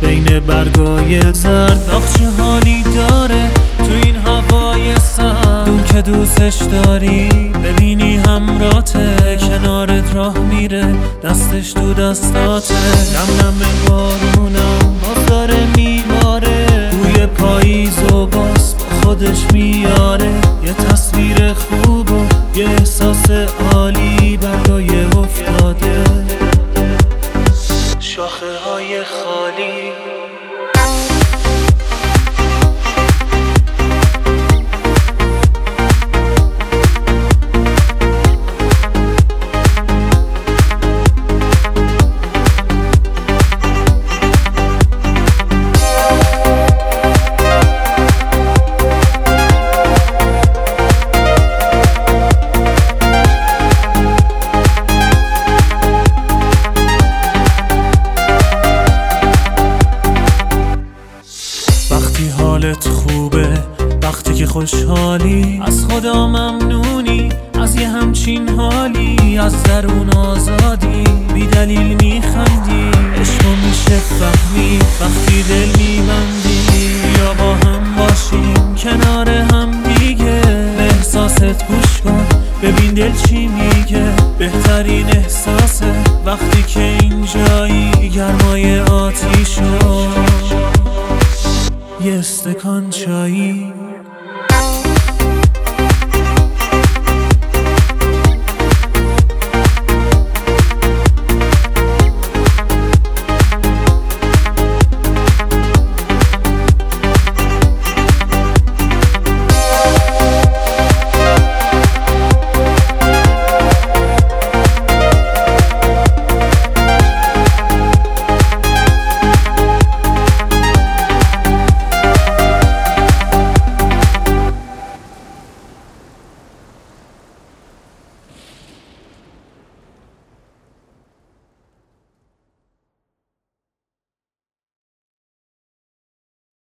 بین برگای زرد آخ چه حالی داره تو این هوای سرد. اون که دوستش داری ببینی همراته، کنارت راه میره دستش تو دستاته. نم نم بارونم باز داره میباره، بوی پاییز و باز با خودش میاره. یه تصویر خوب و یه احساس عالی برای افتاده شاخه های خالی. وقتی حالت خوبه، وقتی که خوشحالی، از خدا ممنونی از یه همچین حالی. از درون آزادی بی دلیل میخندی، عشقو میشه فهمی وقتی دل میبندی. یا با هم باشیم کنار هم دیگه، به احساست گوش کن ببین دل چی میگه. بهترین احساسه وقتی که اینجایی، گرمای آتیشو یه استکان چایی.